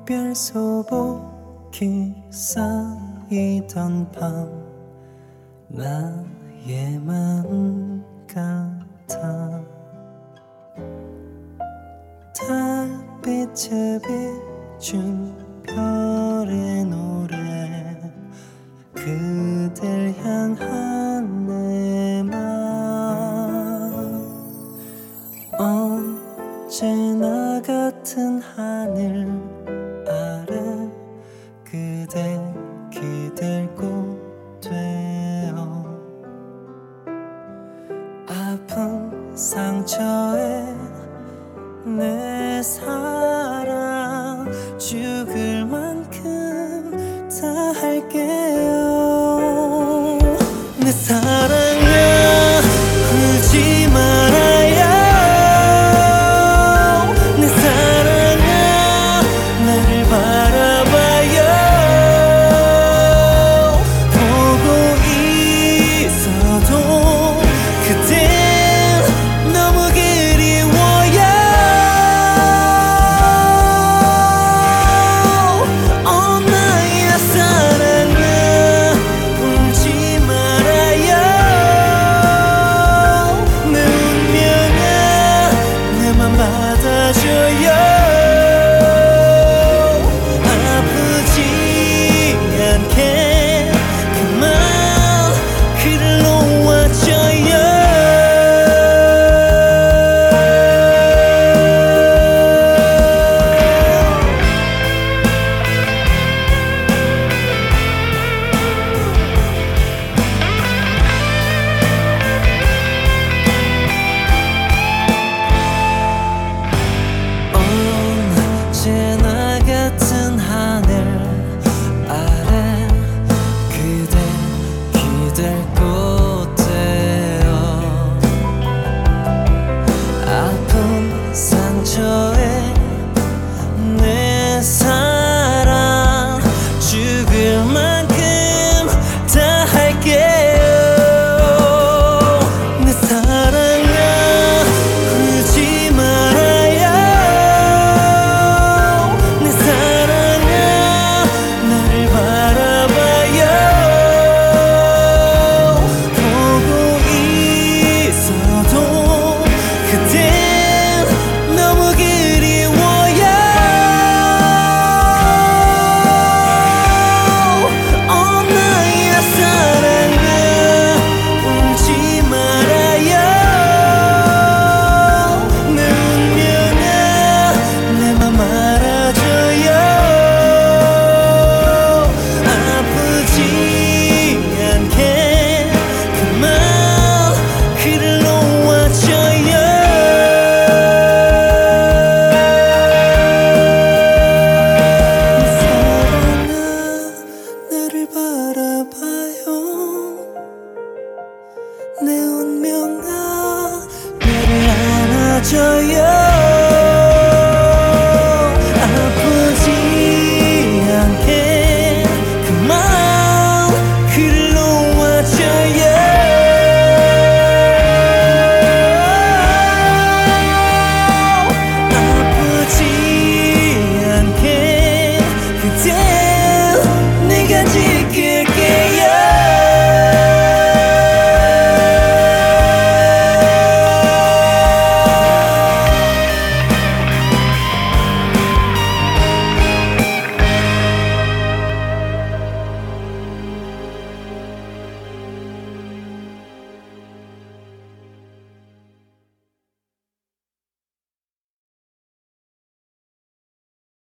별 소복이 쌓이던 밤 나의 마음 같아 달빛에 비춘 별의 노래 그댈 향한 내 마음 언제나 같은 하늘 아래 그대 기댈 곳 되어 아픈 상처에 내 사랑 죽을 만큼 다 할게요 내 사랑아 울지 말아요 내 사랑아 나를 바라봐요 보고 있어도 그댄 너무 그리워요 나의 사랑아 울지 말아요 내 운명아 내 맘 받아줘요 아프지 않게 그만 그를 놓아줘요 언제나 같은 하늘 아래 그대 기댈 곳 되어 아픈 상처에 내 사랑 죽을 만큼 다 할게요 내 사랑아 울지 말아요 내 사랑아 나를 바라봐요 보고 있어도 그댄 너무 그리워요 나의 사랑아 울지 말아요 내 운명아 내 맘 알아줘요 아프지 않게 그만 그를 놓아줘요 내 사랑아 나를 바라봐